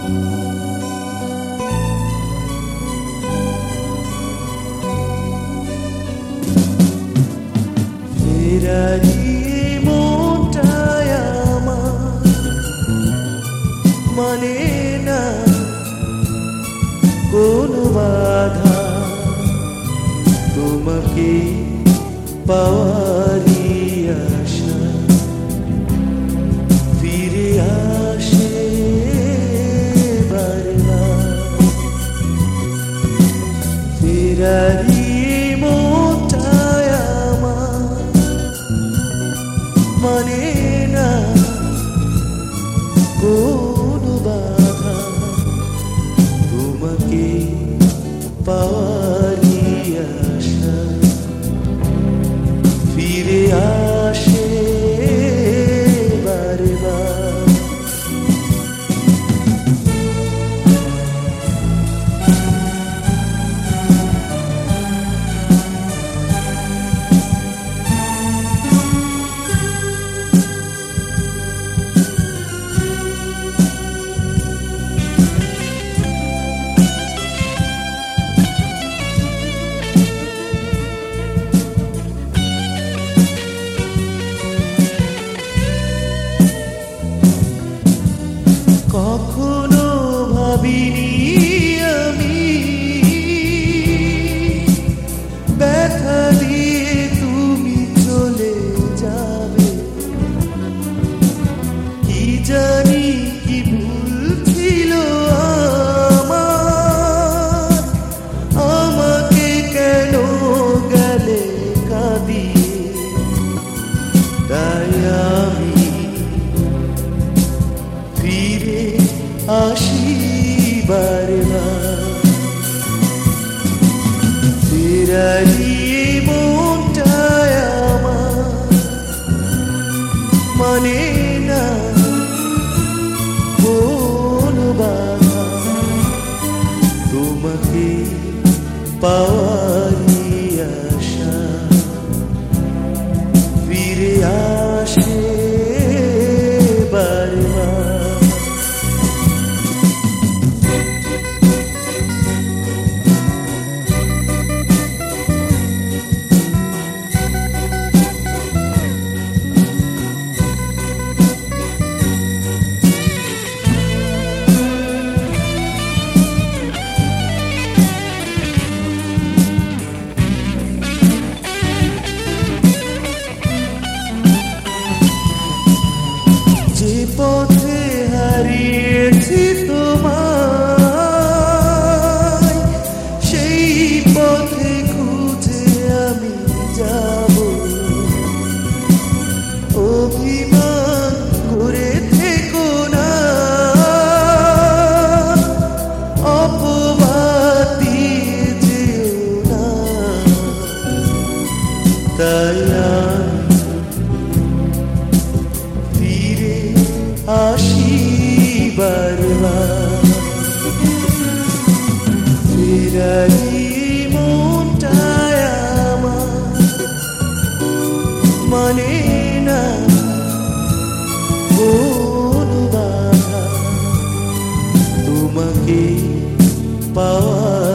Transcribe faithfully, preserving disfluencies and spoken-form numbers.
ফেরারি মনটায় আমার মানে না কোনো বাধা, তোমাকে পাওয়ারই আশা ফিরে আসে বারবার। ফেরারি মনটায় আমার মানে না কোনো বাধা, তোমাকে পাওয়ারই আশা ফিরে আসে বারবার। কখনো ভাবিনি আমি ব্যথা দিয়ে তুমি চলে যাবে, কি জানি কি ভুল ছিল আমার, আমাকে কেন গেলে কাঁদিয়ে। তাই আমি ফিরে আসি বারবার। ফেরারি মনটায় আমার মানে না কোনো বাধা, তোমাকে পাওয়ারই আশা ফিরে আসে বারবার। যে পথে হারিয়েছি তোমায়, সেই পথে খুঁজে আমি যাব। অভিমান করে থেকো না, অপবাদ দিয়ে যেও না। তাই ফিরে আসি বারবার। ফেরারি মনটায় আমার মানে না কোনো বাধা, তোমাকে পাওয়া